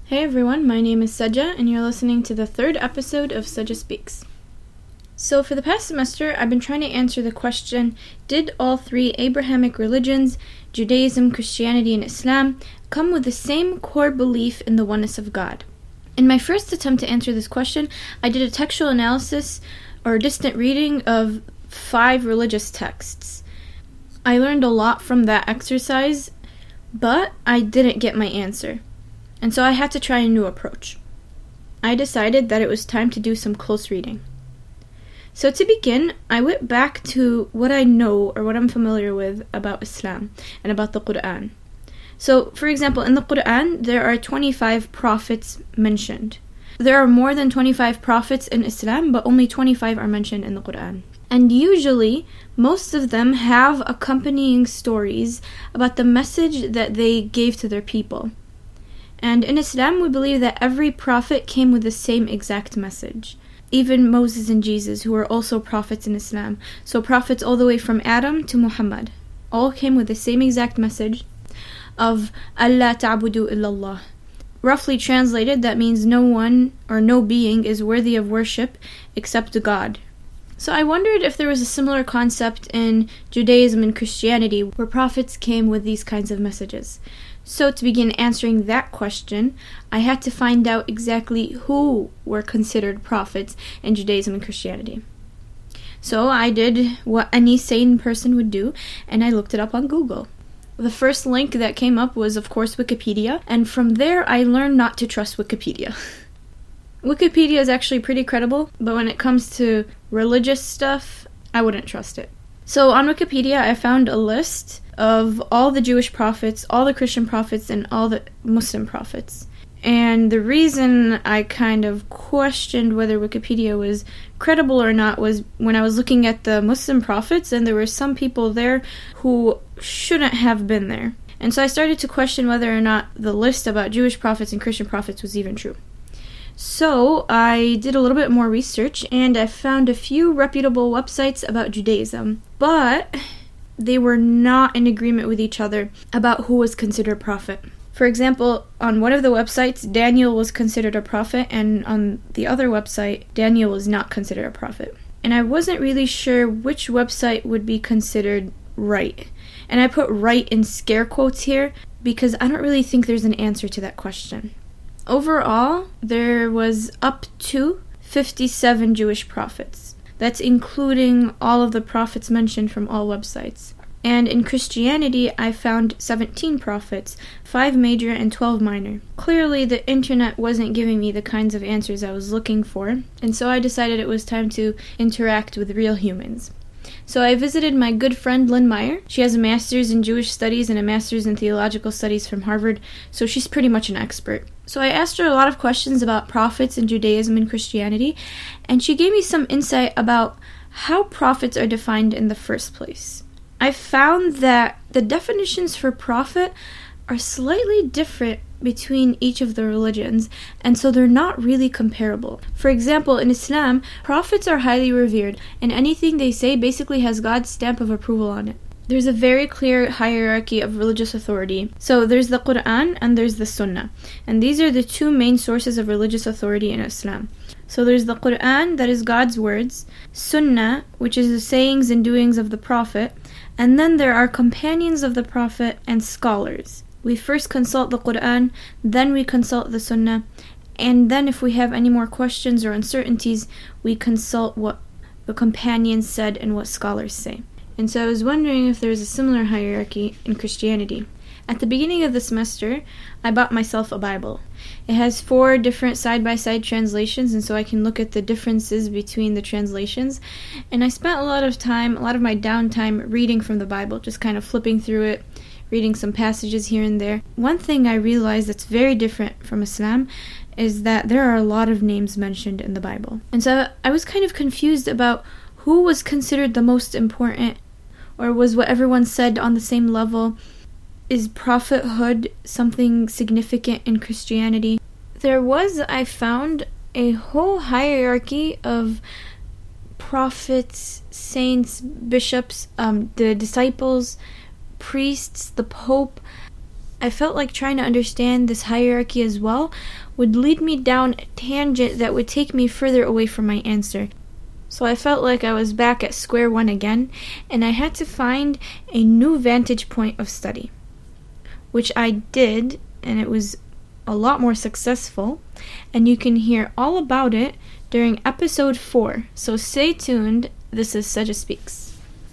Hey everyone, my name is Saja, and you're listening to the third episode of Saja Speaks. So for the past semester, I've been trying to answer the question, did all three Abrahamic religions, Judaism, Christianity, and Islam, come with the same core belief in the oneness of God? In my first attempt to answer this question, I did a textual analysis or distant reading of 5 religious texts. I learned a lot from that exercise, but I didn't get my answer. And so I had to try a new approach. I decided that it was time to do some close reading. So to begin, I went back to what I know or what I'm familiar with about Islam and about the Quran. So, for example, in the Quran, there are 25 prophets mentioned. There are more than 25 prophets in Islam, but only 25 are mentioned in the Quran. And usually, most of them have accompanying stories about the message that they gave to their people. And in Islam, we believe that every prophet came with the same exact message. Even Moses and Jesus, who are also prophets in Islam. So prophets all the way from Adam to Muhammad. All came with the same exact message of Allah ta'budu illallah. Roughly translated, that means no one or no being is worthy of worship except God. So I wondered if there was a similar concept in Judaism and Christianity where prophets came with these kinds of messages. So to begin answering that question, I had to find out exactly who were considered prophets in Judaism and Christianity. So I did what any sane person would do, and I looked it up on Google. The first link that came up was, of course, Wikipedia, and from there I learned not to trust Wikipedia. Wikipedia is actually pretty credible, but when it comes to religious stuff, I wouldn't trust it. So on Wikipedia, I found a list of all the Jewish prophets, all the Christian prophets, and all the Muslim prophets. And the reason I kind of questioned whether Wikipedia was credible or not was when I was looking at the Muslim prophets, and there were some people there who shouldn't have been there. And so I started to question whether or not the list about Jewish prophets and Christian prophets was even true. So I did a little bit more research, and I found a few reputable websites about Judaism, but they were not in agreement with each other about who was considered a prophet. For example, on one of the websites, Daniel was considered a prophet, and on the other website, Daniel was not considered a prophet. And I wasn't really sure which website would be considered right. And I put right in scare quotes here because I don't really think there's an answer to that question. Overall, there was up to 57 Jewish prophets. That's including all of the prophets mentioned from all websites. And in Christianity, I found 17 prophets, 5 major and 12 minor. Clearly, the internet wasn't giving me the kinds of answers I was looking for, and so I decided it was time to interact with real humans. So I visited my good friend Lynn Meyer. She has a master's in Jewish studies and a master's in theological studies from Harvard, so she's pretty much an expert. So I asked her a lot of questions about prophets in Judaism and Christianity, and she gave me some insight about how prophets are defined in the first place. I found that the definitions for prophet are slightly different between each of the religions, and so they're not really comparable. For example, in Islam, prophets are highly revered, and anything they say basically has God's stamp of approval on it. There's a very clear hierarchy of religious authority. So there's the Quran and there's the Sunnah. And these are the 2 main sources of religious authority in Islam. So there's the Quran, that is God's words, Sunnah, which is the sayings and doings of the Prophet, and then there are companions of the Prophet and scholars. We first consult the Quran, then we consult the Sunnah, and then if we have any more questions or uncertainties, we consult what the companions said and what scholars say. And so I was wondering if there's a similar hierarchy in Christianity. At the beginning of the semester, I bought myself a Bible. It has 4 different side-by-side translations, and so I can look at the differences between the translations. And I spent a lot of my downtime reading from the Bible, just kind of flipping through it, reading some passages here and there. One thing I realized that's very different from Islam is that there are a lot of names mentioned in the Bible. And so I was kind of confused about who was considered the most important, or was what everyone said on the same level. Is prophethood something significant in Christianity? I found a whole hierarchy of prophets, saints, bishops, the disciples, priests, the Pope. I felt like trying to understand this hierarchy as well would lead me down a tangent that would take me further away from my answer. So I felt like I was back at square one again, and I had to find a new vantage point of study, which I did, and it was a lot more successful, and you can hear all about it during episode 4. So stay tuned. This is Sedja Speaks.